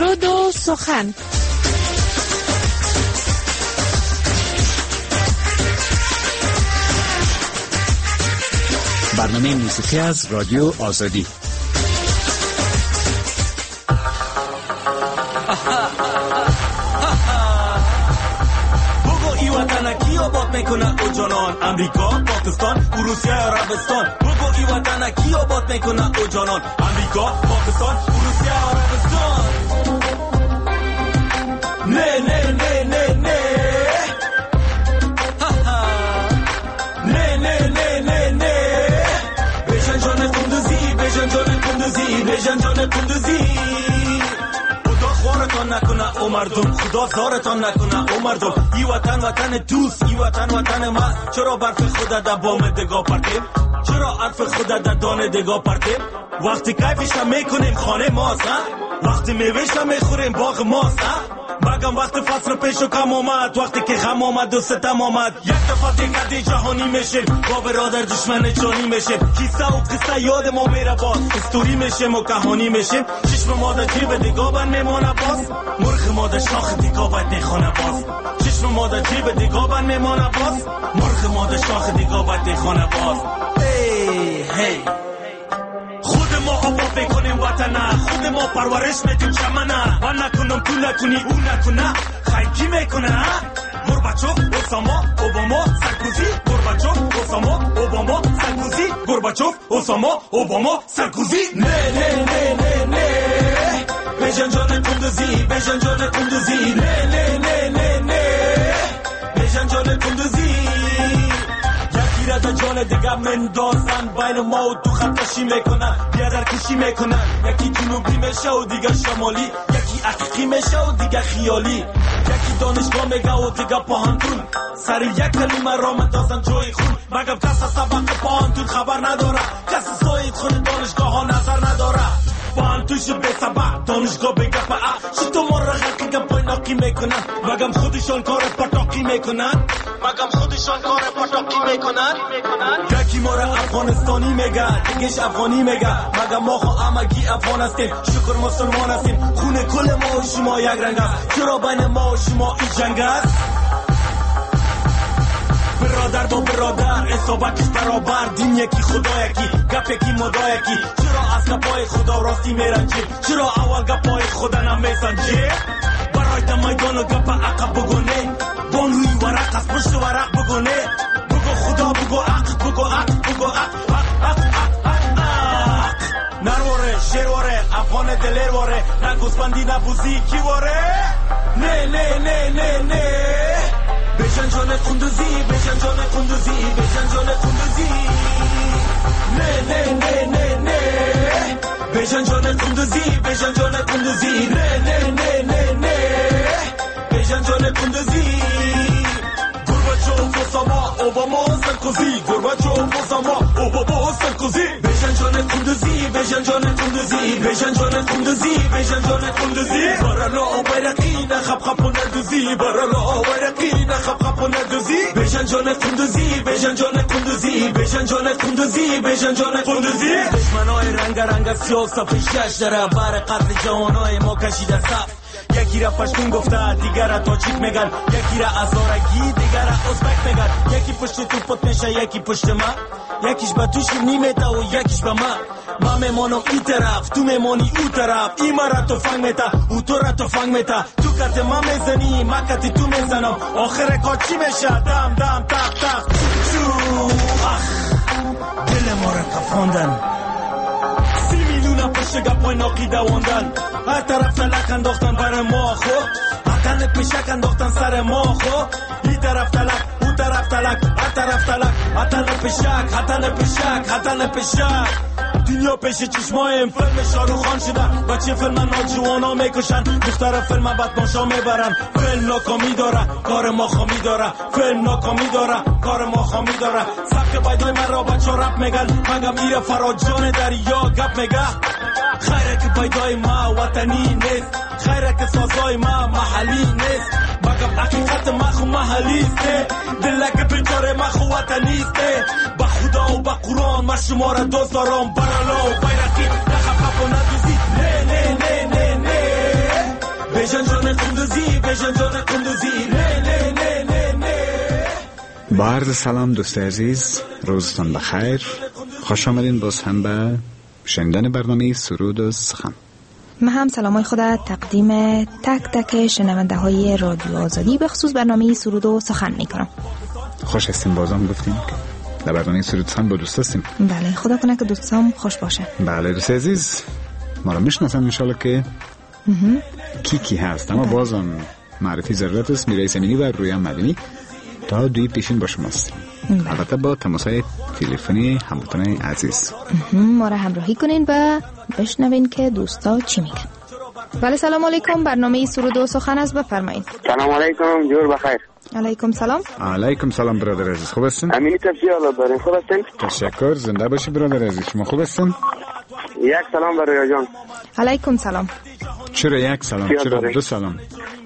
دود و سخن. برنامه موسیقی از رادیو آزادی. بگو ای وطن کی آباد میکنه او جانان؟ امریکا، پاکستان، روسیه، عربستان. بگو ای وطن کی آباد میکنه او جانان؟ امریکا، پاکستان، روسیه، عربستان. نه نه نه نه نه نه نه نه نه نه بجان جان کندوزی، بجان جان کندوزی، بجان جان کندوزی. خدا خوارتان نکنه او مردم، خدا زارتان نکنه او مردم. ای وطن وطن دوست، ای وطن وطن ما. چرا برف خود در بام دگاه پرتیم؟ چرا عرف خود در دانه دگاه پرتیم؟ وقتی کیفش میکنیم خانه ماست، وقتی میوهش میخوریم باغ ماست. مگم وقت فصل پیش و کم آمد، وقتی که غم آمد و ستم آمد، یک دفعه دیگه جهانی میشیم، با برادر دشمن جانی میشیم. کیسه و قصه یاد ما میره باز، استوری میشیم و کهانی میشیم. چشم ما در جیب دیگه بند میمانه باز، مرغ ما در شاخ دیگه باید میخونه باز. چشم ما در جیب دیگه بند میمانه باز، مرغ ما در شاخ دیگه باید میخونه باز. هی هی خود ما آباد میکنیم وطن، خود ما پرورش میدیم چمنه. من نکنم تو نکنی او نکنه، خیلی میکنه. گورباچوف، اوساما، اوباما، سارکوزی. گورباچوف، اوساما، اوباما، سارکوزی. گورباچوف، اوساما، اوباما، سارکوزی. نه نه نه نه نه بجان جان کندوزی، بجان جان کندوزی. نه نه نه نه نه بجان جان کندوزی. در جان دیگه مندازن بین ما و تو خطشی میکنن، بیادر کشی میکنن. یکی جنوبی میشه و دیگه شمالی، یکی حقیقی میشه و دیگه خیالی. یکی دانشگاه میگه و دیگه پاهنتون، سر یک کلمه را مندازن جای خون. مگم کس از سبق پاهنتون خبر نداره، کس از سایت خون دانشگاه ها نظر نداره. پاهنتونش به سبق دانشگاه بگه پا چی تو ما را غلقی گم ناکی میکنن. مگم خودشان کار پتاکی میکنن، مگم خودشان کار پتاکی میکنن. یکی ما را افغانستانی میگه، دیگهش افغانی میگه. مگم ما خو همگی افغان هستیم، شکر مسلمان هستیم. خون کل ما و شما یک رنگ است، چرا بین ما و شما این جنگ است؟ برادر با برادر حسابکش برابر، دین یکی خدا یکی، گپ یکی مدا یکی. چرا از گپای خدا راستی میرنجیم؟ چرا اول گپای خدا نمیسنجیم؟ برای در میدان و گپ عقب بگونه، بان روی ورق از پشت ورق بگونه. بگو خدا، بگو عق، بگو عق، بگو عق، عق، عق، عق، عق. نرواره، شیرواره، افغان دلیرواره، نه گوسفندی نه بوزی کی واره. نه نه نه نه نه بجان جان کندوزی، بجان جان کندوزی، بجان جان کندوزی. نه نه نه نه نه بجان جان کندوزی، بجان جان کندوزی. نه نه نه نه نه بجان جان کندوزی. گورباچوف، اوساما، اوباما، سارکوزی. گورباچوف، اوساما، اوباما، سارکوزی. بجان جان کندوزی، بجان جان کندوزی، بجان جان کندوزی، بجان جان کندوزی. برالا بیرقی نخب خب ندوزی، برالا بیرقی نخب خب ندوزی. بجان جان کندوزی، بجان جان کندوزی، بجان جان کندوزی، بجان جان کندوزی. دشمنای رنگ رنگ سیاست پیشش داره، بر قتل جوانای ما کشیده صف. یکی را پشتون گفته، دیگر را تاجیک میگن. یکی را ازارگی، دیگر را ازبک میگن. یکی پشت تو پت میشه، یکی پشت ما. یکیش به توش نیمته و یکیش به ما میمانم این طرف، تو میمانی او طرف. این ما را تفنگ میتا، او تو را تفنگ میتا. تو کت ما میزنی، ما کت تو میزنم. آخر کار چی میشه؟ دم دم تق تق چو اخ دل ما را کفاندن. 30 میلیون پشت گپای ناقی دواندن. هر طرف تلک انداختن بر ما خو، هر پیشک انداختن سر ما خو. این طرف تلک، اون طرف تلک، هر طرف تلک. هتن پیشک، هتن پیشک، هتن پیشک. دنیا پیش چشمایم فیلم شاروخ خان شده. بچه فیلم ناجوانا میکشن، دختر فیلم بدماشا میبرن. فیلم ناکامی داره، کار ما خامی داره. فیلم ناکامی داره، کار ما خامی داره. سبک بایدای من را بچه رپ میگن، مگم ایره فراجان دریا گپ میگه. خیره که بایدای ما وطنی نیست، خیره که سازای ما محلی نیست. مگم حقیقت ما خو محلی است، دلک بیچاره ما خو وطنی است. با خدا و با قرآن ما شما را دوست دارم. برالا و بیرقی نخب خب ندوزی. نه نه نه نه نه با عرض سلام دوست عزیز، روزتان بخیر. خوش آمدین باز هم به شنیدن برنامه سرود و سخن. من هم سلامای خود تقدیم تک تک شنونده های رادیو آزادی به خصوص برنامه سرود و سخن میکنم. خوش هستیم بازم گفتیم که در برنامه سرود و سخن با دوست هستیم. بله، خدا کنه که دوستام خوش باشه. بله دوست عزیز، ما رو میشناسن انشالله که کی هست، اما بازم معرفی ضرورت است. میرای سمینی و رویا مدنی تا دوی پیشین با شماست، البته با تماسهای تلفنی هموطنان عزیز. ما را همراهی کنین و بشنوین که دوستا چی میگن. بله سلام علیکم، برنامه سرود و سخن است، بفرمایید. سلام علیکم، جور بخیر. علیکم سلام. علیکم سلام برادر عزیز، خوب هستین؟ امینی تفسیر الله دارین، خوب هستین؟ تشکر، زنده باشی برادر عزیز. شما خوب هستین؟ یک سلام برای جان. علیکم سلام. چرا یک سلام؟ چرا دو سلام؟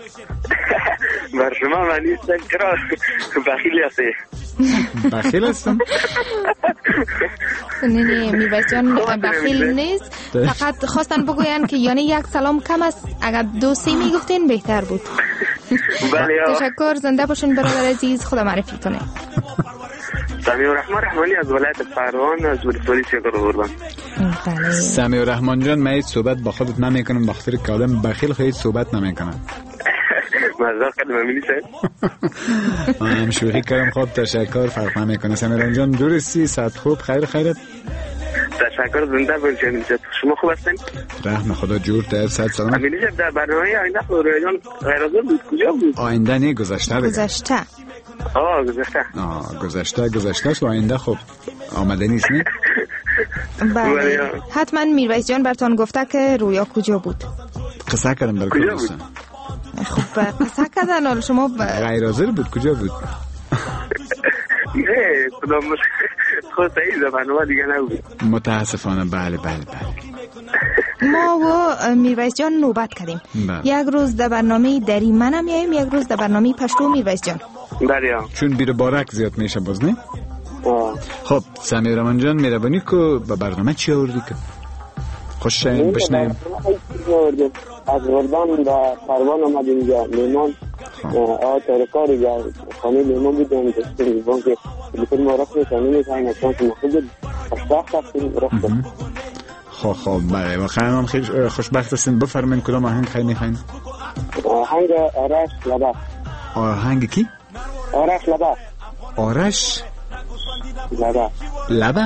بر شما من نیستم، چرا بخیلی هستی؟ بخیل هستم؟ نه میرواز جان بخیل نیست، فقط خواستن بگوین که یعنی یک سلام کم است، اگر دو سه میگفتین بهتر بود. تشکر، زنده باشین برادر عزیز، خدا معرفی کنه. سمیع الرحمن رحمانی از ولایت فروان از ولسوالی شکر آوردم. بله سمیع الرحمن جان، من هیچ صحبت با خودت نمیکنم بخاطر که آدم بخیل خیلی صحبت نمیکنه. معذرت کردم امینی صاحب. من شوخی کردم. خب تشکر، فرق نمیکنه. سمیع جان درستی، صحت خوب، خیرت؟ تشکر، زنده باشین. شما خوب هستین؟ رحم خدا جور در صحت سلامت. امینی صاحب در برنامه آینده رویا جان غیرحاضر بود، کجا بود؟ آینده نه، گذشته دیگه. گذشته. گذشته است و آینده خب آمده نیست نه؟ بله حتما میرواز جان براتون گفته که رویا کجا بود. قصه کردم برای کجا بود؟ خب قصه کردن، حالا شما غیر حاضر بود، کجا بود؟ نه خدا خود صحیح برنامه دیگه نبود متاسفانه. بله ما و میرواز جان نوبت کردیم. یک روز در برنامه دری منم میایم، یک روز در برنامه پشتو میرواز جان. بله چون بیر بارک زیاد میشه باز نه؟ خب سمیع الرحمن جان مهربانی کو به برنامه چی آوردی که خوش بشنیم؟ از وردان با پروان آمد اینجا میمان تارکار یا خانه میمان بودم دستور میبان که بطور ما رخ میکنه نمیتاین اکنان که مخوض اشتاق هستیم رخ داریم. خب بله، واقعا هم خیلی خوشبخت هستیم. بفرمین کدام آهنگ خیلی میخواین؟ آهنگ آرش لبه. آهنگ کی؟ آرش لبه. آرش لبه؟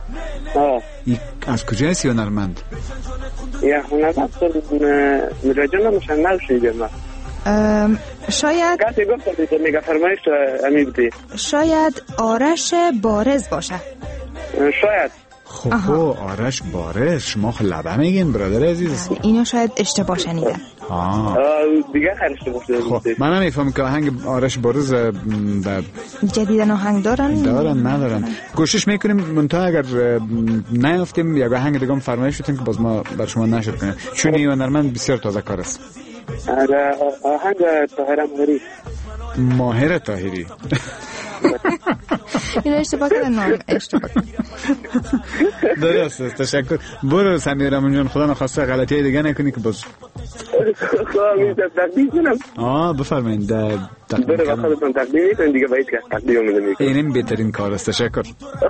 از کجا هستی هنرمند؟ یا هنرمند مراجعه نمشن شنیدم من. شاید کسی گفت که میگه فرمایش امی بودی. شاید آرش بارز باشه. شاید. خب آرش بارز، شما لبه میگین برادر عزیز؟ اینو شاید اشتباه شنیدن. دیگه خرشته باشه. خب من هم میفهم که آهنگ آرش بارز جدیدن آهنگ دارن ندارن. کوشش میکنیم منتها اگر نیافتیم یا آهنگ دیگه فرمایش بدیم که باز ما بر شما نشر کنیم، چون این هنرمند بسیار تازه کار است. آهنگ ماهر طاهری این اشتباه کردن. درست است، تشکر. برو سمیع الرحمن جان، خدا نخواسته غلطی دیگه نکنی که باز تقدیم کنم. بفرمایید. برو وقتتون تقدیم میکنید دیگه، باید که تقدیم میکنید. اینم بهترین کار است. تشکر.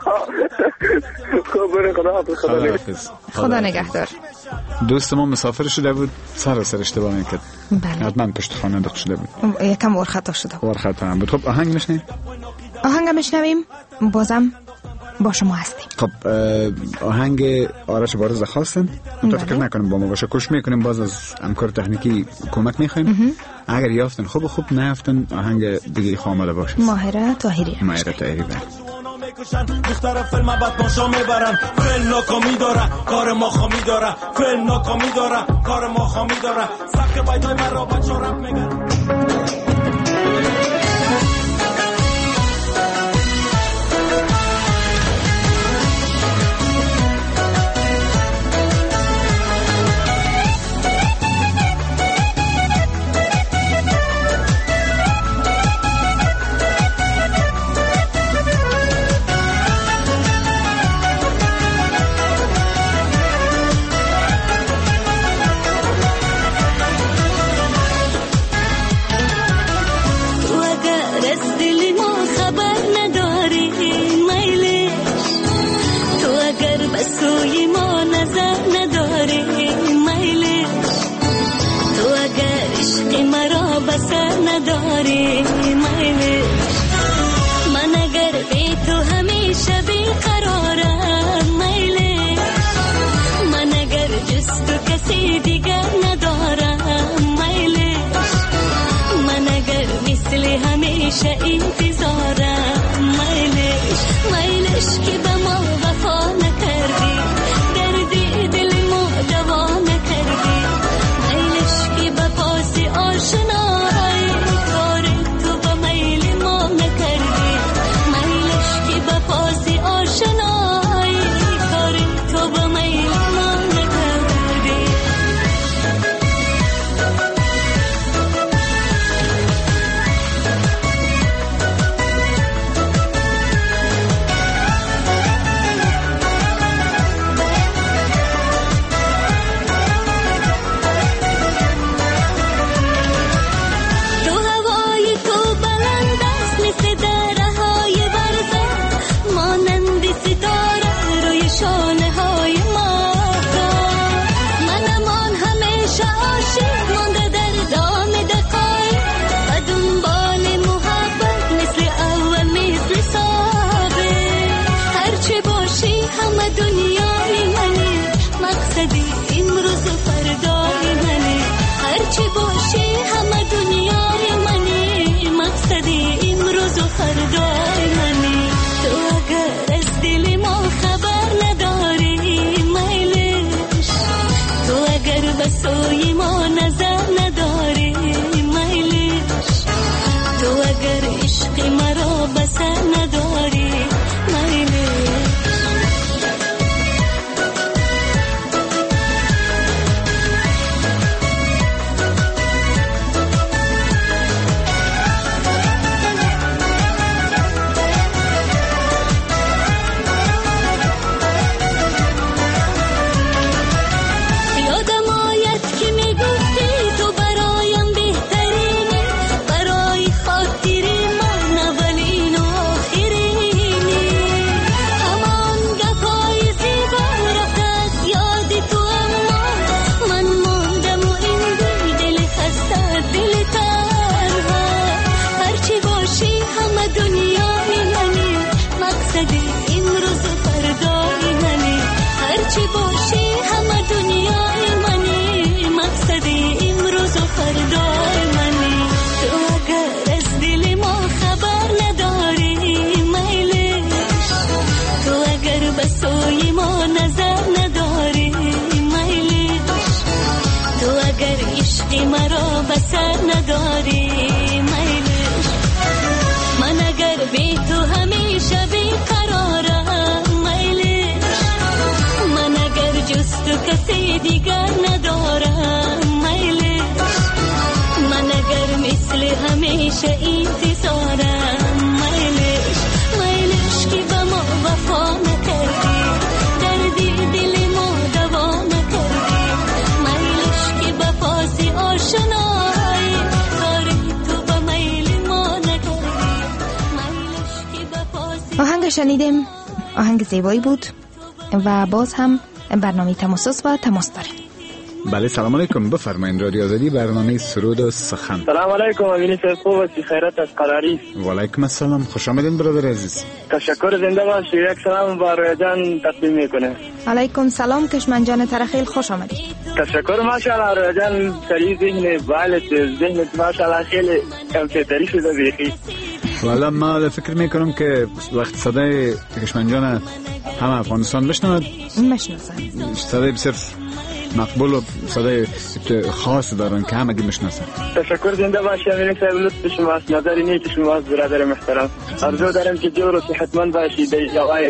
خب برو، خدا نگهدار. دوست ما مسافر شده بود، سر اشتباه میکرد. بله حتما پشت خانه دق شده بود، یکم ورخطا شده بود. خب آهنگ میشنویم بازم با شما هستیم. خب آهنگ آرش بارز خواستن، فکر نکنیم با ما باشه، کوشش میکنیم باز از همکار تکنیکی کمک میخوایم. اگر یافتن خوب نیافتن آهنگ دیگه خامله باشه. ماهر طاهری. دختر فیلم بعد ماشا میبرن، فیلم ناکامی داره، کار ما خامی داره، فیلم ناکامی داره، کار ما خامی داره، سبک بایدای من را بچه رپ میگن. کسی دیگر ندارم میلش من اگر مثل همیشه انتظارم میلش که به ما وفا نکردی دردی دل ما دوا نکردی میلش که به پاس آشنایی کاری تو به میل ما نکردی میلش که به پاس. آهنگ شنیدیم، آهنگ زیبایی بود و باز هم برنامه تماسس و تماس داریم. بله سلام علیکم، بفرمایید رادیو آزادی برنامه سرود و سخن. سلام علیکم امینی صاحب، خوب هستی؟ خیرات از قراری. و علیکم السلام، خوش آمدین برادر عزیز. تشکر، زنده باش. یک سلام با رویا جان تقدیم میکنه. علیکم سلام کشمن جان ترخیل، خوش آمدید. تشکر ماشاءالله رویا جان، سری ذهن بالت ذهن ماشاءالله خیلی کمپیوتری شده بیخی. والا ما فکر میکنم که وقت صدای کشمن جان هم افغانستان بشنوند میشناسن، صدای بسیار مقبول و صدای خاص دارن که همگی میشناسن. تشکر، زنده باشی امینی صاحب، لطف شماست، نظری نیک شماست برادر محترم. آرزو دارم که جور و صحتمند باشی. در جوای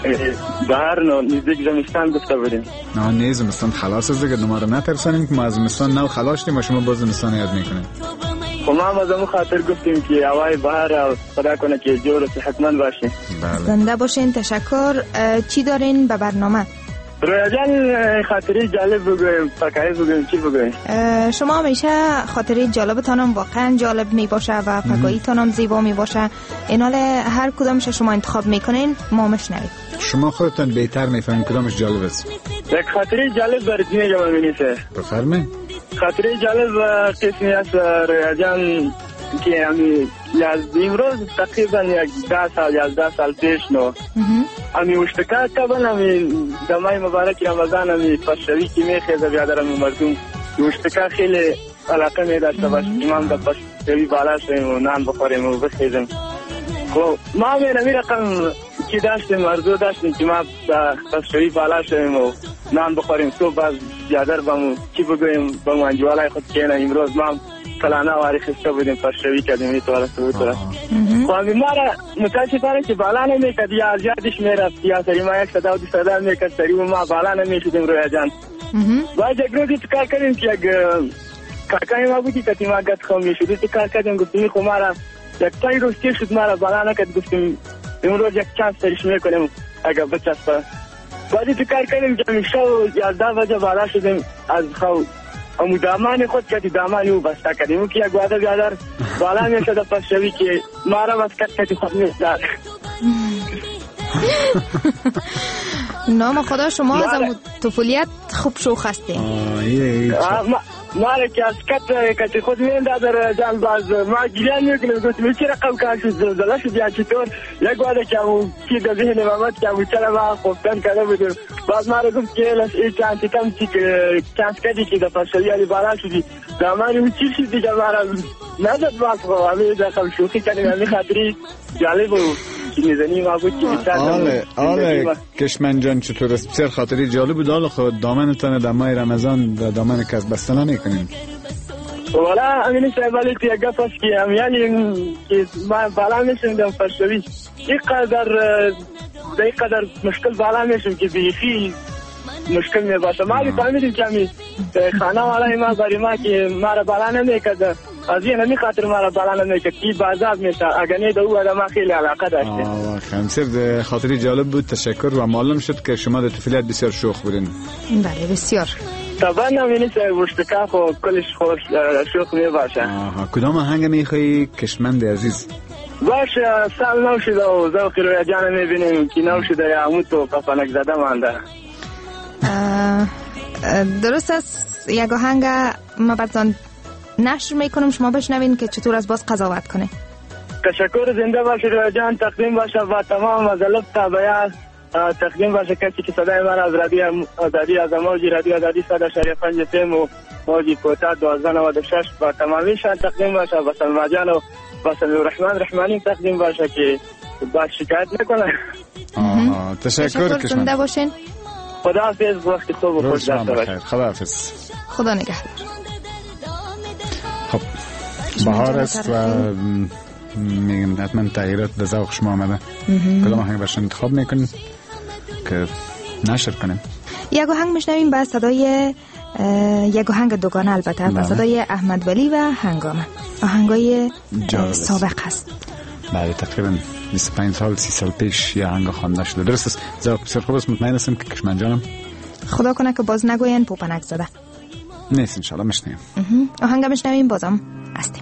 بهار نو نزدیک زمستان گفته بودیم. نه نه زمستان خلاص است دیگه، ما رو نترسانیم که ما از زمستان نو خلاص شدیم و شما باز زمستان یاد میکنیم. خب ما از اون خاطر گفتیم که هوای بهار خدا کنه که جور و صحتمند باشی. زنده باشین. تشکر. چی دارین به برنامه؟ رویا جان خاطری جالب بگویم، فکایی بگویم، چی بگویم؟ شما همیشه خاطری جالبتانم واقعا جالب می باشه و فکایی تانم زیبا می باشه. اینال هر کدامش شما انتخاب میکنین ما مشنویم. شما خودتان بهتر میفهمین کدامش جالب است. یک خاطری جالب براتون میگم امینیسه. بفرمایید. خاطری جالب قسمی است رویا جان که همی امروز تقریبا 10 سال 11 سال پیش نو همی اشتکا کبن همی دمای مبارک رمضان همی پشوی که میخیزه بیادرم مردم اشتکا خیلی علاقه میداشته باش امام دا پشوی بالا شویم و نان بخوریم و بخیزم. خب ما همی رقم که داشتیم ارزو داشتیم که ما پشوی بالا شویم و نان بخوریم. صبح باز بیادر بامو چی بگویم بامو انجوالای خود که امروز ما کلانه واری خسته بودیم پشوی کردیم ایتوارا سبوتورا. خب همی ما را متاسفانه که بالا نمیکد یا ازیادش میرفت یا سری ما یک صدا و دو صدا میکد سری و ما بالا نمیشدیم رویا جان. باید یک روزی تو کار کردیم که یک کارکای ما بودی که ما گت خواه میشدی تو کار کردیم گفتیم خب ما را یک تایی روز تیر شد ما را بالا نکد گفتیم امروز یک چانس سریش میکنیم اگر بچسبه. باید تو کار کردیم که همیشه 11 بجه بالا شدیم از خواه امو دامان خود کتی دامانی او بسته کردیم او که یک واده بیادر بالا میشده پس شوی که ما را بس کتی خود میشدر. نام خدا شما از امو طفولیت خوب شوخ هسته. ما را که از کتی خود میندازر جان باز ما گریان میکنیم گفتیم چی رقم کار شد زلزله شد یا چطور. یک واده که امو کی در ذهن محمد که امو چرا ما خوفتن کرده بودیم باز ما را گفت که ای چانسی کم چی که چانس کردی که در پشوی علی بالا شدی دامانی او چی شدی که ما را نزد باز خب همی دخل شوخی کردیم همی خاطری جالب و میزنی ما بود که آله کشمن جان چطور است؟ بسیار خاطری جالب بود. آله خود دامنتان دمای رمضان و دامن کس بسته نمیکنیم. والا امینی صاحب علی که گپ است که یعنی که ما بالا میشیم پشوی اینقدر مشکل بالا میشیم که بیخی مشکل میباشه. ما فهمیدیم که همی خانه والا ما برای ما که ما را بالا نمیکرد از این همی خاطر ما را بالا نمیکرد که بازاب میشه اگر نه دو ما خیلی علاقه داشتیم. خیلی خاطری جالب بود. تشکر و معلوم شد که شما در طفولیت بسیار شوخ بودین. بله بسیار. طبعا همینی که اشتکا خو کلش خوش شوخ میباشه. کدام آهنگ میخوایی کشمند عزیز؟ باشه سال نو شده و ذوقی رویا جان میبینیم که نو شده یا همون تو قفنک زده مانده. درست است. یک آهنگ ما بعدان نشر میکنم شما بشنوین که چطور از باز قضاوت کنه. تشکر، زنده باشه رویا جان. تقدیم باشه با تمام مزلب تابعیان. تقدیم باشه کسی که صدای من از رادیو آزادی از موجی رادیو آزادی 100.5 FM و موجی کوتا 1296 با تمامیشان تقدیم باشه. با سلمى جان و با سلمى الرحمن رحمانی تقدیم باشه که باز شکایت نکنه. تشکر کشمن. زنده باشین. خدا حافظ. وقتی خوب و خوش داشته باشید. خدا حافظ. خدا نگهدار. خب بهار است و میگم حتما تغییرات به ذوق شما آمده. کدام آهنگ برش انتخاب میکنید که نشر کنیم؟ یک آهنگ میشنویم با صدای یک آهنگ دوگانه البته با صدای احمد ولی و هنگامه. آهنگای سابق هست. بله تقریبا 25 سال 30 سال پیش یه آهنگ خوانده شده. درست است. زیاد بسیار خوب است. مطمئن هستم که کشمن جانم خدا کنه که باز نگوین پوپنک زده نیست. انشالله میشنویم. آهنگ میشنویم بازم هستیم.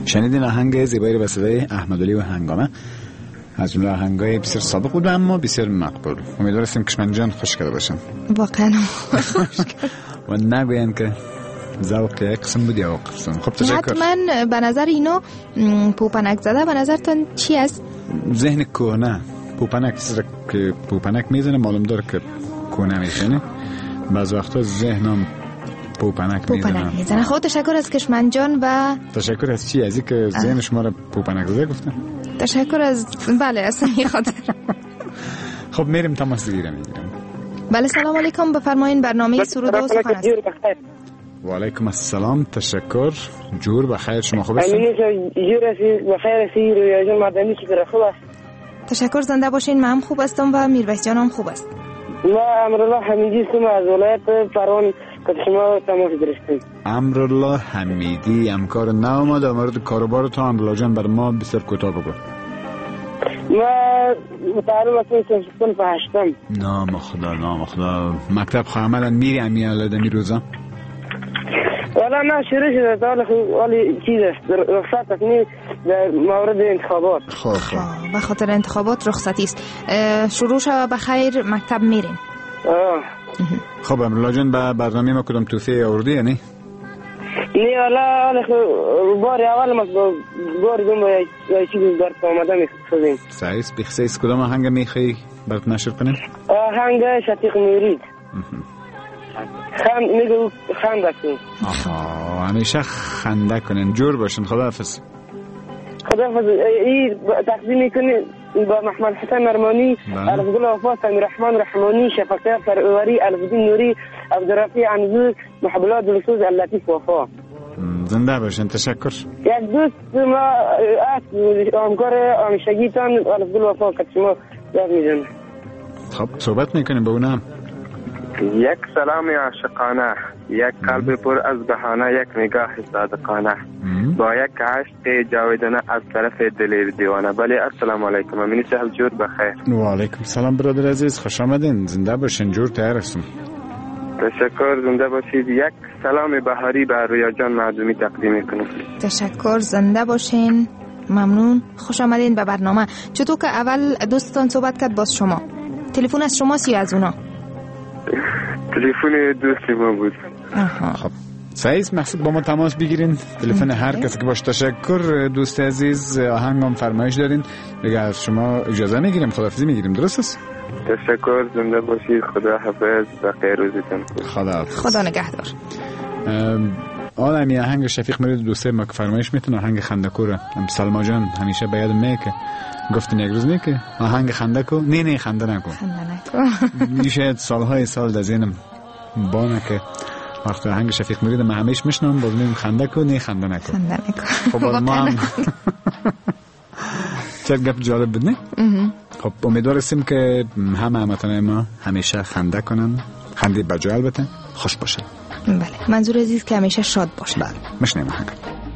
شنیدین آهنگ زیبایی به صدای احمدعلی و هنگامه، از جمله آهنگای بسیار سابق بود اما بسیار مقبول. امیدوارم کشمن جان خوش کرده باشن واقعا و نگوین که ذوق یک قسم بود یا قسم. خب تشکر. حتما به نظر اینو پوپنک زده به نظرتان چی است؟ ذهن کهنه. پوپنک که پوپنک میزنه معلوم داره که کهنه میشنه، بعض وقتا ذهنم پوپنک میزنه. خب تشکر از کشمن جان. و تشکر از چی؟ ازی که ذهن شما رو پوپنک زده گفتن؟ تشکر از بله اصلا این خاطر. خب میریم تماس میگیرم. بله سلام علیکم، بفرمایید برنامه سرود و سخن است. و علیکم السلام. تشکر. جور بخیر، شما خوب هستید؟ جور بخیر سی رویا جان مدنی چطور خوب است؟ تشکر، زنده باشین. من هم خوب هستم و میرویس جان هم خوب است. ما امرالله حمیدی هستم از ولایت فرمان که شما تماس گرفتید. امرالله حمیدی، همکار نو در مورد کاروبار تو امرالله جان بر ما بسیار کوتاه بگو. ما متعلم هستم صنف هشتم. نام خدا. مکتب خواهمدن میری امیاله دمی روزا؟ والا نه شروع شده تا ولی چیز است رخصت است در مورد انتخابات. خب به خاطر انتخابات رخصتی است. شروع شد بخیر مکتب میرین. خب امرالله جان به برنامه ما کدام توفیه آوردی یا نه؟ نه والا بار اول ما بار دوم یا چیز در آمده میخوادیم. سعیس بخصیص کدام آهنگ میخوای برات نشر کنیم؟ آهنگ شفیق میرید. میگو خنده کن. همیشه خنده کنین. جور باشین. خداحافظ. این تقدیم میکنی با محمد حسن ارمانی، الفگل وفا، سمیر رحمان رحمانی، شفاقت فروری، الفدین نوری، عبدالرفیع عنزور، محبلات دلسوز، اللطیف وفا. زنده باشین. تشکر. یک دوست ما همکار همیشگیتان الفگل وفا که شما یاد میزنه. خب صحبت میکنیم با اونم. یک سلام عاشقانه، یک قلب پر از بهانه، یک نگاه صادقانه، با یک عشق جاودانه از طرف دل دیوانه. بله السلام علیکم. امینی صاحب جور بخیر. و علیکم السلام برادر عزیز، خوش آمدین. زنده باشین. جور تیار هستم. تشکر. زنده باشید. یک سلام بهاری به رویا جان معدومی تقدیم میکنم. تشکر. زنده باشین. ممنون. خوش آمدین به برنامه. چطور که اول دوستان صحبت کرد باز شما تلفن از شما سی از اونا؟ تلفن دوستی ما بود. خب سعید مقصود با ما تماس بگیرین. تلفن هر کسی که باشه. تشکر دوست عزیز. آهنگم فرمایش دارین دیگه از شما اجازه میگیریم، خداحافظی میگیریم. درست است؟ تشکر. زنده باشید. خدا حافظ. بخیر روزتون. خدا نگهدار. آدمی آهنگ شفیق مرید دوسته ما که فرمایش میتونه آهنگ خندکوره. سلما جان همیشه باید میگه گفتین یک روز نه که آهنگ خنده کو. نه خنده نکن. میشه سالهای سال در ذهنم بانه که وقتی آهنگ شفیق مرید ما همیشه میشنم باز میگم خنده کو. نه خنده نکن. خب ما هم چه گپ جالب بود نه؟ خب امیدوارم که همه هموطنان ما همیشه خنده کنن. خنده بجا البته خوش باشه. بله منظور عزیز که همیشه شاد باشه. بله میشنیم آهنگ.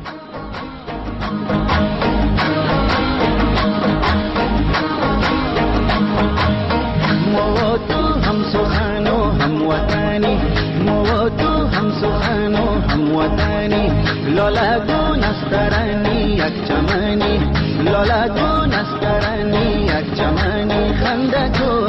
لالا گو نسترانی یک چمنی، لالا گو نسترانی یک چمنی، خنده کو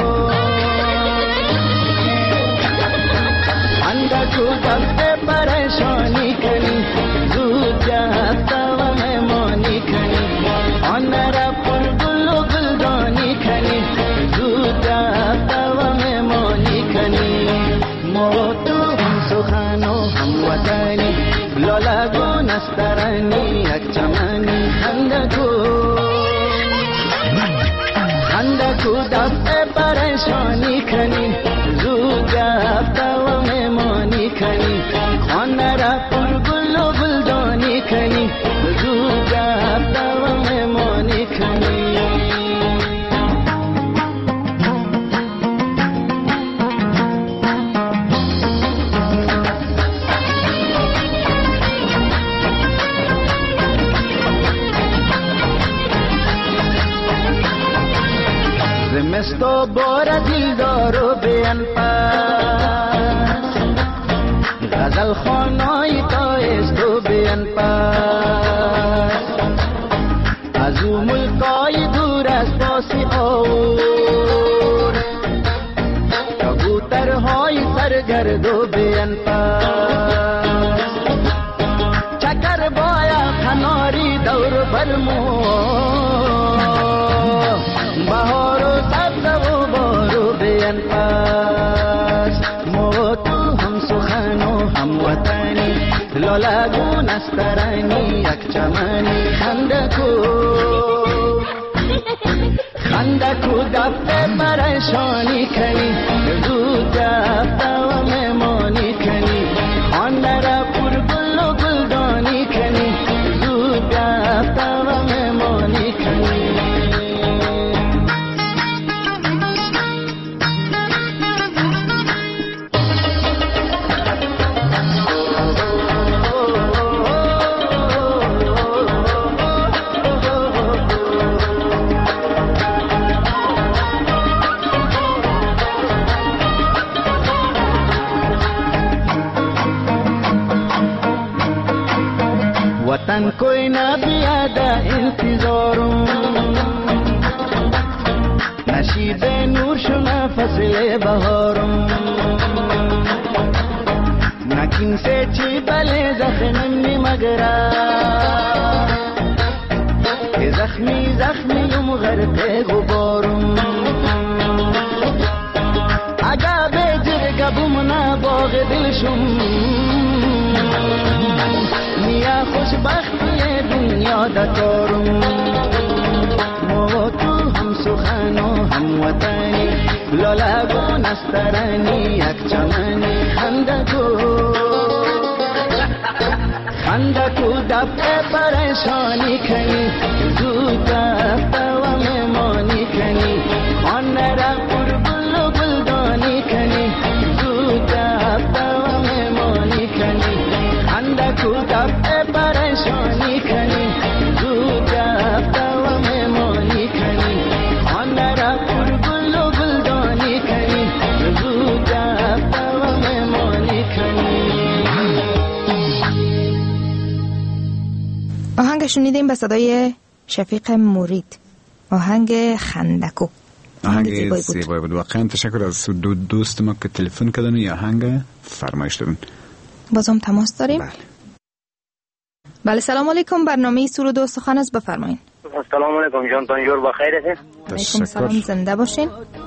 خنده کو دست پریشانی کنی، زود جهت و مهمانی کنی، آن را پر گل و گلدانی کنی، زود جهت و مهمانی کنی. ما تو هم سخن و هم وطنی، لالا گو نسترانی یک چمنی، خنده کو دست پریشانی کنی، زود هفته و مهمانی کنی، خانه را پر گل و گلدانی کنی، زود هفته و مهمانی کنی. زمستو بار دلدار و بیان پاس، غزل خانای تایست و بیان پاس، باور کبوترهای سرگرد و بی‌انفاس چکر بایا کناری دور برمو بهار و سبز و بارو بی‌انفاس مو تو هم سخن و هم وطنی لالگون استرانی یک چمنی خندکو دفته پریشانی کنی زود دفته و مهمانی کنی خانده را پر گل و گلدانی کنی زود دفته و مهمانی کنی वतन कोई ना बियादा इंतजारों नशीब नूर शुना फसले बहारों नकिन से ची बले जख्मी मगरा के जख्मी जख्मी युम गरते गुबारों आगा बेजर गबुमना बाग दिलशुम मिया खुशबख्ती दुनिया दकारों मो तो हम सुखानो हम वतनी ललागो नस्तरनी एक चमनी खंडको दबे परेशानी खनी दूता तव में मोनी खनी अन्नरा पुरबुल बुलदानी खनी दूता तव में मोनी खनी खंडको दबे परेशानी खनी दूता तव में मोनी खनी अन्नरा पुरबुल बुलदानी खनी दूता तव में मोनी खनी. آهنگ شنیدیم به صدای شفیق مرید، آهنگ خندکو. آهنگ زیبایی بود. واقعا تشکر از دوست ما که تلفن کردن یا آهنگ فرمایش دادن. بازم تماس داریم. بله سلام علیکم، برنامه سرود و استخوان است، بفرمایید. سلام علیکم جان، تانجور بخیر هستین؟ علیکم سلام، زنده باشین.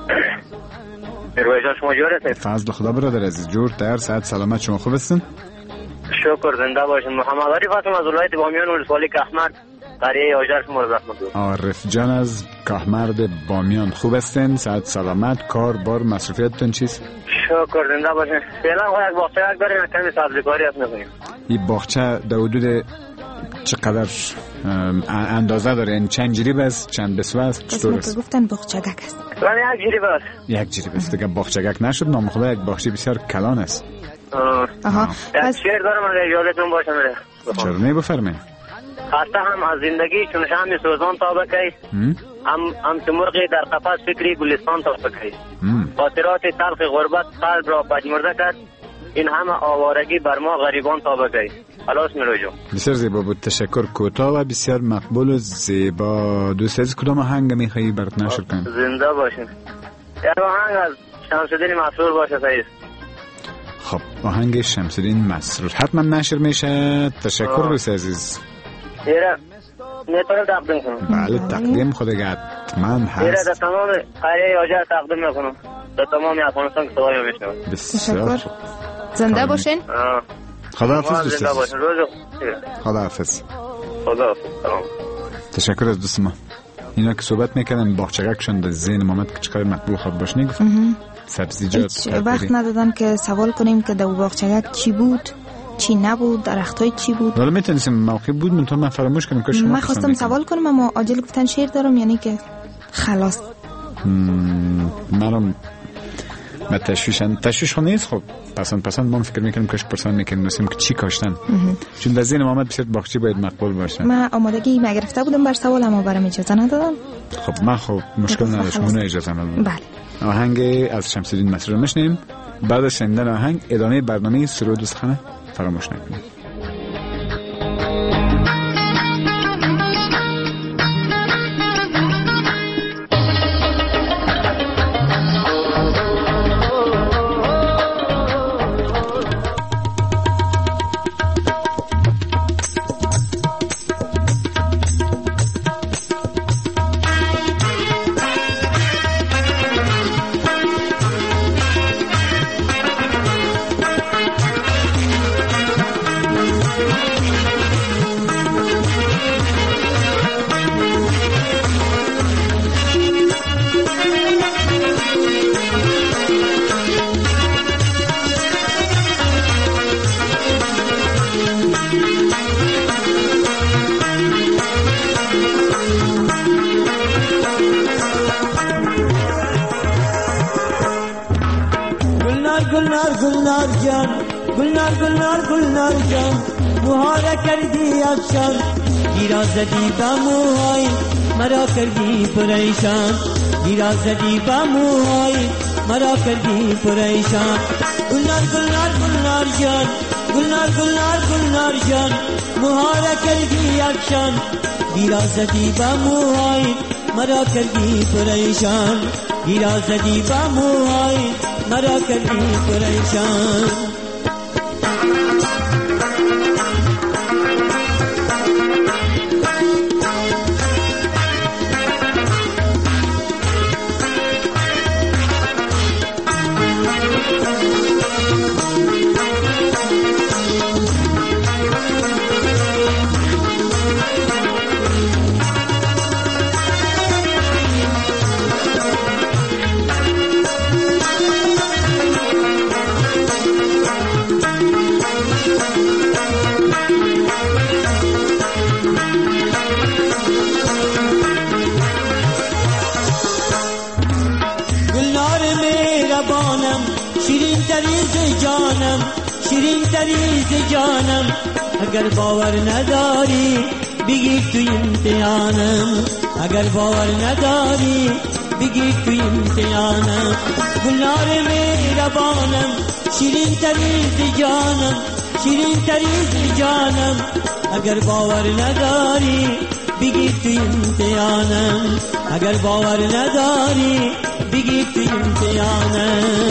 میرویس جان شما جور هستید؟ فضل خدا برادر عزیز، جور تر، صحت سلامت، شما خوب هستین؟ شکر، زنده باشین. محمد عارف هستم از ولایت بامیان ولسوالی کهمرد، قریه آجر شما رو زحمت بود. عارف جان از کهمرد بامیان، خوب هستین؟ صحت سلامت، کار بار مصروفیتتون چیست؟ شکر، زنده باشین. فعلا خود یک باغچه یک داریم، کمی سبزیکاری هست میکنیم. این باغچه در حدود چقدر اندازه داره؟ یعنی چند جریب است؟ چند بسوه است؟ چطور است؟ قسمت گفتن باغچگک است. یک جریب است. یک جریب است. دیگه باغچگک نشد، نام خدا یک باغچه بسیار کلان است. آها. پس شعر دارم اگر یادتون باشه میره. چرا نه، بفرمایید. خسته هم از زندگی چون شمع سوزان تا بکی، هم که مرغی در قفس فکری گلستان تا بکی. خاطرات تلخ غربت قلب را پژمرده کرد، این همه آوارگی بر ما غریبان تا بکی. خلاص میروجو. بسیار زیبا بود، تشکر. کوتاه و بسیار مقبول و زیبا. دوست عزیز کدام آهنگ میخوایی برات نشر کنم؟ زنده باشین. یک آهنگ از شمس‌الدین مسرور باشه سعید. خب آهنگ شمس‌الدین مسرور حتما نشر میشه. تشکر دوست عزیز. ایره میتونه تقدیم کنم؟ بله تقدیم خود حتما هست. ایره در تمام قریه آجر تقدیم میکنم، در تمام افغانستان که صدای میشنوم. بسیار تشکر، زنده باشین. خداحافظ دوست زنده باشین. روز خداحافظ. خداحافظ. سلام. تشکر از دوست ما. اینا که صحبت میکنن باغچگکشون در ذهن محمد که چقدر مقبول خواب باش نگفت. سبزیجات وقت ندادن که سوال کنیم که در باغچگک چی بود، چی نبود، درختای چی بود. حالا میتونیم موقع بود من فراموش کنم که شما من خواستم سوال کنم اما عاجل گفتن شعر دارم، یعنی که خلاص منم ما تشویش خود نیست. خب پسند ما فکر میکنیم کاش پرسان میکنیم که چی کاشتن، چون در ذهن محمد بسیار باغچه باید مقبول باشه. من آمادگی نگرفته بودم بر سوال اما برام اجازه ندادن. خب من مشکل نداشت، اون اجازه ندادم. بله. آهنگ از شمس‌الدین مسرور میشنیم. بعد از شنیدن آهنگ ادامه برنامه سرود و سخن فراموش نکنید. گلنار جان گلنار گلنار گلنار جان موها کردی افشان گیرا زدی با موهای مرا کردی پریشان گیرا زدی با موهای مرا کردی پریشان گلنار گلنار گلنار جان گلنار گلنار گلنار جان موها کردی افشان گیرا زدی با موهای مرا کردی پریشان گیرا زدی با موهای مرا کردی پریشان شیرین تریز جانم اگر باور نداری بگیر توی امتحانم اگر باور نداری بگیر توی امتحانم گلنار مهربانم شیرین تریز جانم شیرین تریز جانم اگر باور نداری بگیر توی امتحانم اگر باور نداری بگیر توی امتحانم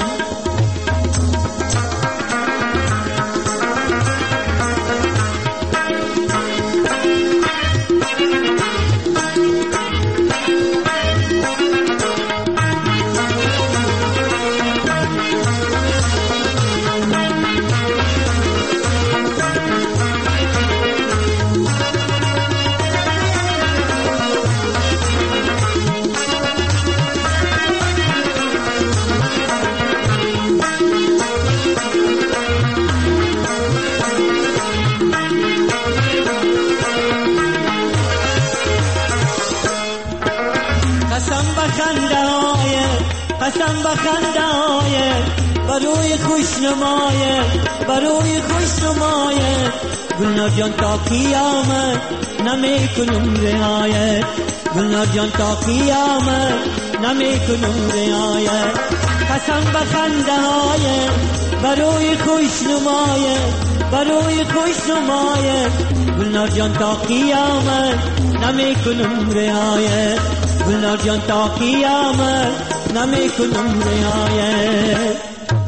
قسم بخندهای بروی خوشنمای بروی خوشنمای گلنار جان تا قیامت نمیکنم رعایت گلنار جان تا قیامت نمیکنم رعایت قسم بخندهای بروی خوشنمای بروی خوشنمای گلنار جان تا قیامت نمیکنم رعایت گلنار جان تا قیامت نمیکنم رعایت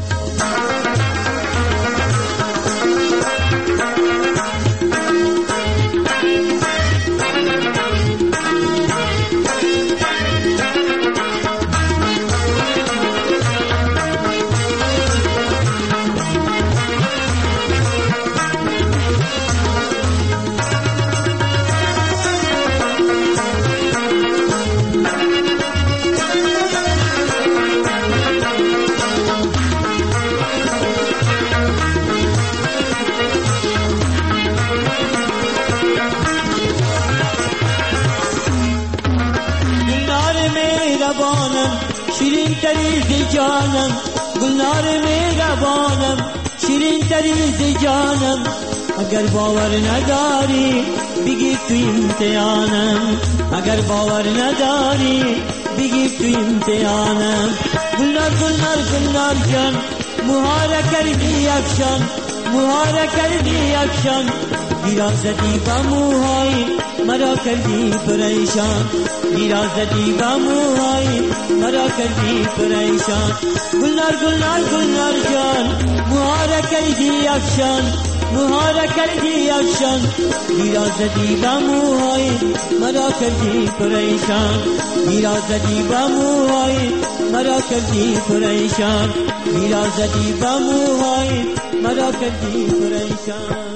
شیرین تریز جانم گلنار مهربانم شیرین تریز جانم اگر باور نداری بگیر توی امتحانم اگر باور نداری بگیر توی امتحانم گلنار گلنار گلنار جان موها کردی افشان موها کردی افشان گیرا زدی با موهای مرا کردی پریشان گیرا زدی با موهای مرا کردی پریشان گلنار گلنار گلنار جان موها کردی افشان موها کردی افشان گیرا زدی با موهای مرا کردی پریشان گیرا زدی با موهای مرا کردی پریشان گیرا زدی با موهای مرا کردی پریشان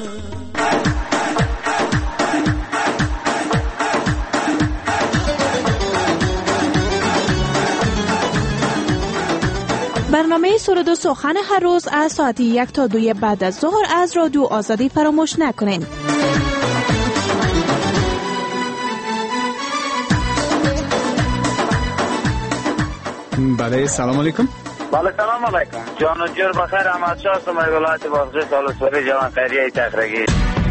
برنامه سرود و سخن هر روز از ساعت 1 تا 2 بعد از ظهر از رادیو آزادی فراموش نکنین. بله سلام علیکم. بله سلام علیکم. جان و جور بخیر. احمد شاه هستم از ولایت بازغیس سالسوری جوان خیریه تخرگی.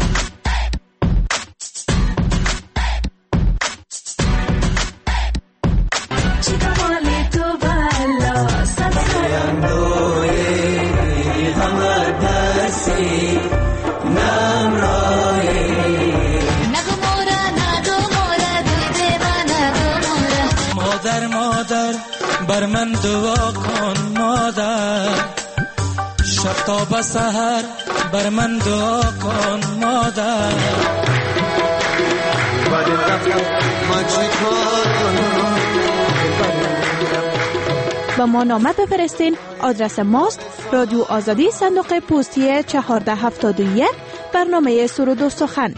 بر من دعا کن مادر، شب تا به سحر بر من دعا کن مادر. با ما نامه بفرستین. آدرس ماست رادیو آزادی، صندوق پستی 1471، برنامه سرود و سخن.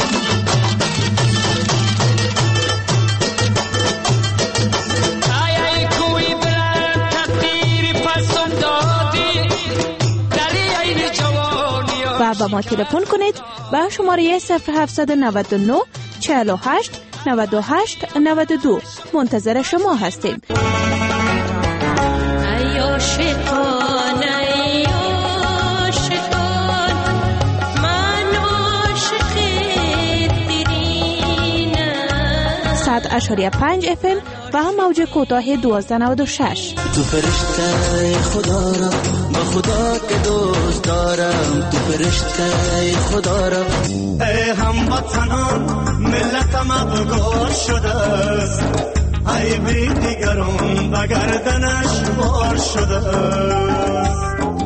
و با ما تلفن کنید به شماره 0799 48 98 92. منتظر شما هستیم. ساعت 8.5 FM و هم موج کوتاه 1296. تو فرشته خدا را با خدا که دوست دارم، تو فرشته خدا را. ای هموطنان ملت مغرور شده است، ای بی دیگران به گردنش بار شده است.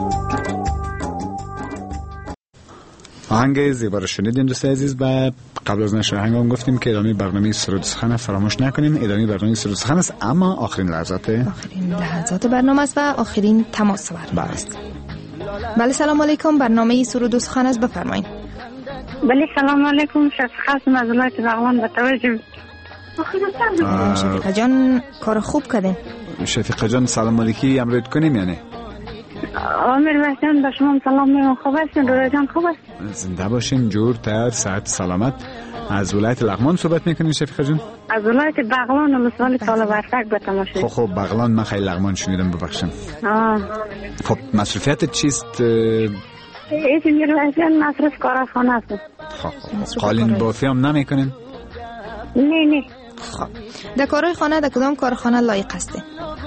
آهنگ زیبا رو شنیدیم دوست عزیز و قبل از نشر آهنگ هم گفتیم که ادامه برنامه سرود سخن فراموش نکنیم. ادامه برنامه سرود سخن است، اما آخرین لحظات برنامه است و آخرین تماس برنامه است. بله سلام علیکم، برنامه سرود سخن است، بفرمایید. بله سلام علیکم، شفیقه هستم از ولایت بغلان. به توجه شفیقه جان کار خوب کردین. شفیقه جان سلام علیکی امرید کنیم یعنی؟ آمیر باشین، به شما سلام میگم. خوب هستین؟ رویا جان خوب است؟ زنده باشین، جور تر، صحت سلامت. از ولایت لغمان صحبت میکنین شفیقه جان؟ از ولایت بغلان و مسئله طالب ارتک به تماشای. خب بغلان من خیلی لغمان شنیدم، ببخشم. خب مصروفیت چیست؟ ایسی میرویسین مصروف کارخانه است. خب قالین بافی هم نمیکنین؟ نه. خب در کارهای خانه در کدام کارخانه لایق هستین؟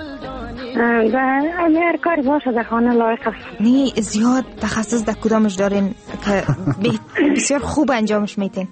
هر کاری باشه در خانه لایق است. نه زیاد تخصص در کدامش دارین که بسیار خوب انجامش میتین؟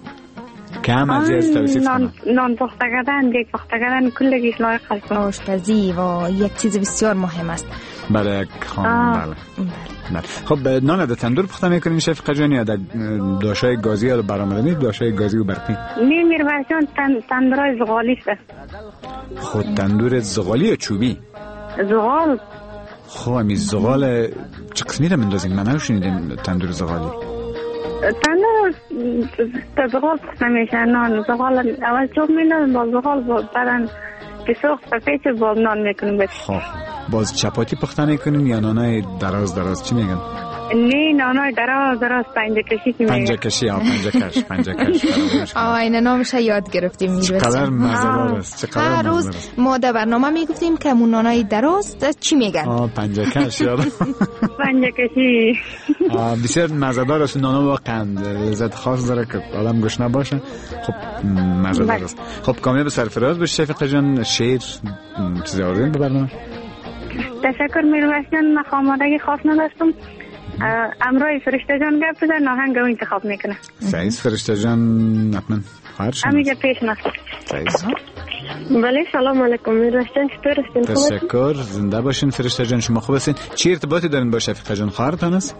کم از از توصیف کنم. نان پخته کردن، دیگ پخته کردن، کلگیش لایق است. آشپزی و یک چیز بسیار مهم است برای خانم. بله. خب نان در تندور پخته میکنین شفیقه جان یا در داشای گازی یا برآمدنی داشای گازی و برقی؟ نه میرویسین تندورای زغالی است. خود تندور زغالی یا چوبی؟ زغال. خب امی زغال چه قسمی را مندازین؟ من نشنیدم تندور زغالی. تندور زغال پخته میشه. نان زغال اول چوب میندازن با زغال بعدن که سوخت پیچ با نان میکنیم. خب باز چپاتی پخته میکنین یا نانای دراز چی میگن؟ نه نانای دراز پنجه کشی که میگن. پنجه کش. این نامش یاد گرفتیم میرسیم. چقدر مزه‌دار است. هر روز ما در برنامه میگفتیم که اون نانای دراز چی میگن؟ پنجه کش یاد. پنجه کشی. بسیار مزه‌دار است نانا، واقعا لذت خاص داره که آدم گشنه باشه. خب مزه‌دار است. خب کامیاب سرفراز باشه شفیقه جان، شعر چیزی آوردین به برنامه؟ تشکر میرویسین، من آمادگی خاص نداشتم. امروی فرشته جان گپ بزن، آهنگ رو انتخاب میکنه. سعیز فرشته جان حتما خواهر شما امیجا پیش نست. سعیز. بله سلام علیکم میرویسین، چطور هستین؟ تشکر، زنده باشین فرشته جان. شما خوب هستین؟ چی ارتباطی دارین با شفیقه جان خواهرتان است؟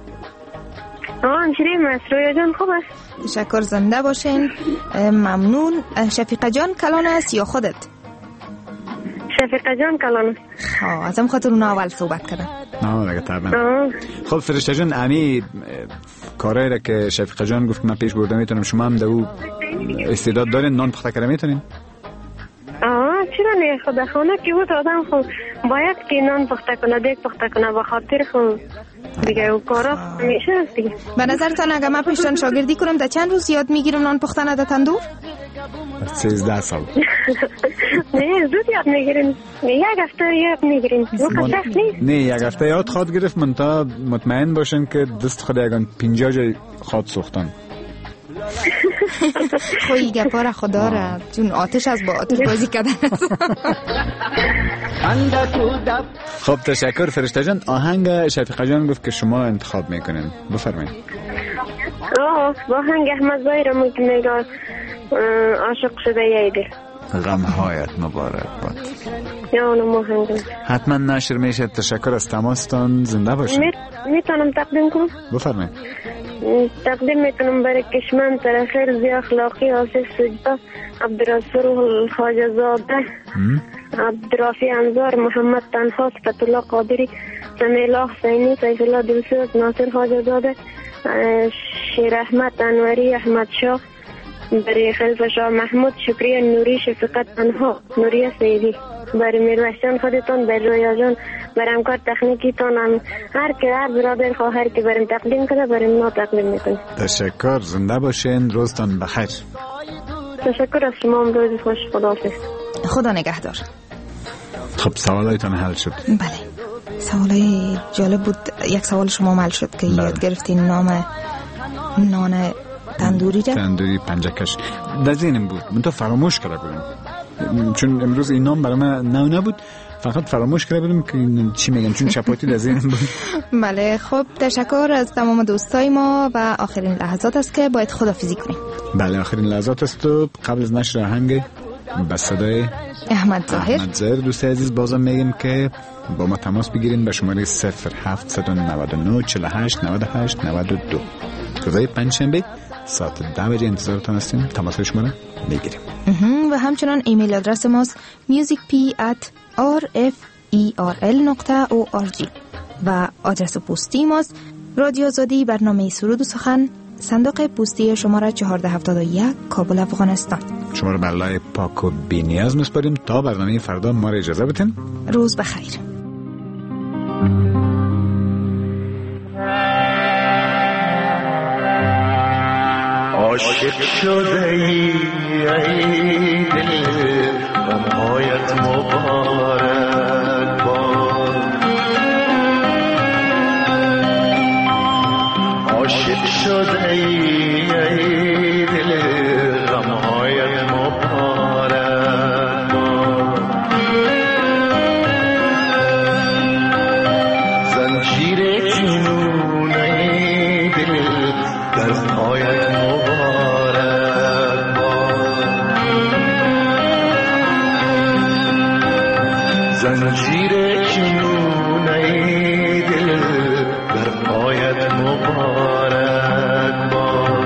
همشیریم است. رویا جان خوب است؟ تشکر، زنده باشین. ممنون. شفیقه جان کلان است یا خودت؟ شفیقه جان کلان است. ازم خاطر اون اول صحبت کردن. نه دیگه طبعا. خب فرشته جان امی کارایی را که شفیقه جان گفت من پیش برده میتونم، شما هم دو استعداد دارین نان پخته کردن میتونین؟ چرا نه؟ خدا خانه که بود آدم خود باید که نان پخته کنه، دیگ پخته کنه، به خاطر خود دیگه او کارا همیشه است دیگه. به نظرتان اگه من پیشتان شاگردی کنم در چند روز یاد میگیرم نان پختن در تندور؟ 13 سال. نه زود یاد میگیرین. یک هفته یاد میگیرین. نه یک هفته یاد خواهد گرفت. من تا مطمئن باشن که دست خود یکان 50 جای خواد سوختن. خوی گپا را خدا را چون آتش از با آتش بازی کردن. خب تشکر فرشته جان. آهنگ شفیقه جان گفت که شما انتخاب میکنین. بفرمایید. با آهنگ احمد زایی را میگه عاشق شده یه دل. غمهایت مبارک باد. یا اونم آهنگ حتما نشر میشه. تشکر از تماستان. زنده باشین. میتونم تقدیم کنم؟ بفرمایید. تقدیم میکنم برای کشمن ترخیل زی اخلاقی آسف سجده عبدالرسول خواجه زاده عبدالرافی انزار محمد تنها صفت الله قادری سمیلا حسینی سیف الله دلسوز ناصر خواجه زاده شیر احمد انوری احمد شاه برای خلف شاه محمود شکری نوری شفقت تنها نوری سیدی برای میروشان خودتان برای رویا جان برای امکار تکنیکی تانم هر برادر خواهر که بریم تقدیم کنه بریم ما تقدیم میکنیم. تشکر. زنده باشین. روزتان بخیر. تشکر از شما. روز خوش. خداحافظ. خدا نگهدار. خب سوالایتان حل شد؟ بله سوالای جالب بود. یک سوال شما حل شد که یاد گرفتین نام نان تندوری را؟ تندوری پنجکش در ذهنم بود. من تو فراموش کرده بودم چون امروز این نام برای من نبود. فقط فراموش کرده بودم که چی میگن چون چپاتی در ذهنم بود. بله خب تشکر از تمام دوستای ما و آخرین لحظات است که باید خداحافظی کنیم. بله آخرین لحظات است و قبل از نشر آهنگ با صدای احمد ظاهر دوست عزیز بازم میگم که با ما تماس بگیرین به شماره 0799 48 98 92. روزهای پنجشنبه ساعت 10 بجه انتظارتان هستیم. تماس شما را میگیریم و همچنان ایمیل آدرس ماست musicp@rferl.org و آدرس پستی ماست رادیو آزادی برنامه سرود و سخن صندوق پستی شماره 1471 کابل افغانستان. شما را به الله پاک و بی‌نیاز میسپاریم تا برنامه فردا. ما را اجازه بدین. روز بخیر. عاشق شده ای دل غمهایت مبارک باد. عاشق شده ای دل غمهایت مبارک باد. زنجیر جنونه دل در پایت مبارک باد. زنجیر جنونه دل در پایت مبارک باد.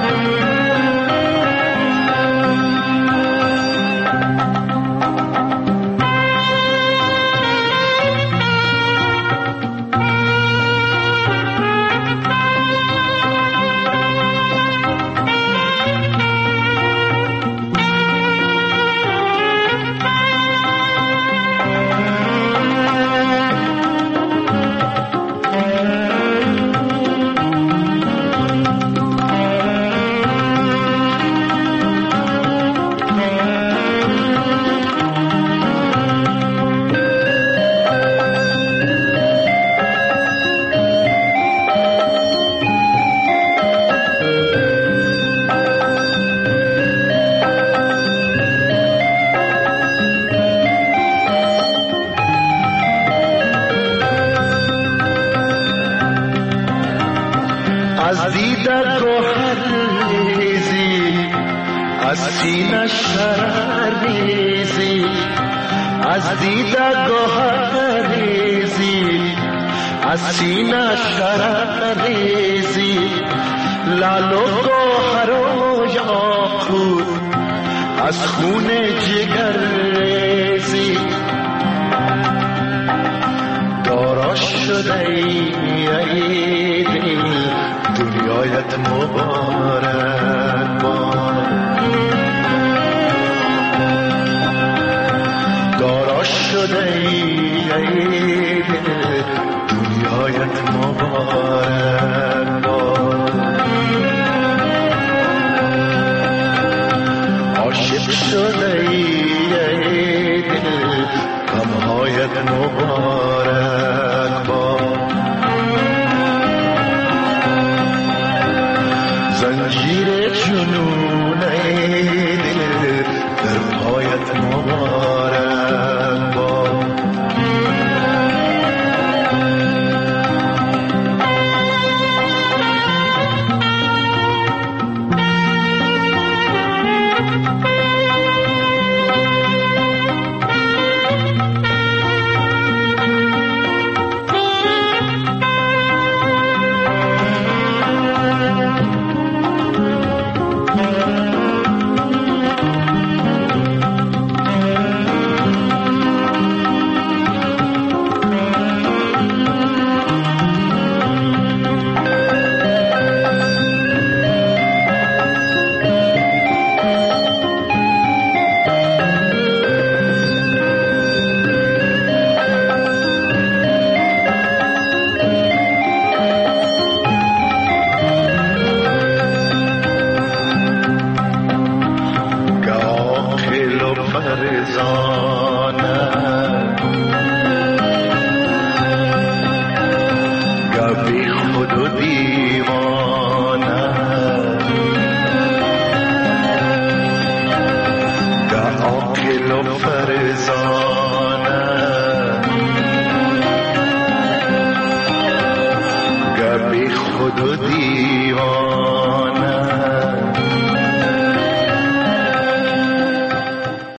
از دیدن گوهر ریزی از سینه شرر ریزی. از دیدن گوهر ریزی از سینه شرر ریزی. لال و گوهر و یاقوت از خون جگر ریزی. دارا شده ای دل دنیایت مبارک باد. دارا شده ای دل دنیایت مبارک باد. عاشق شده ای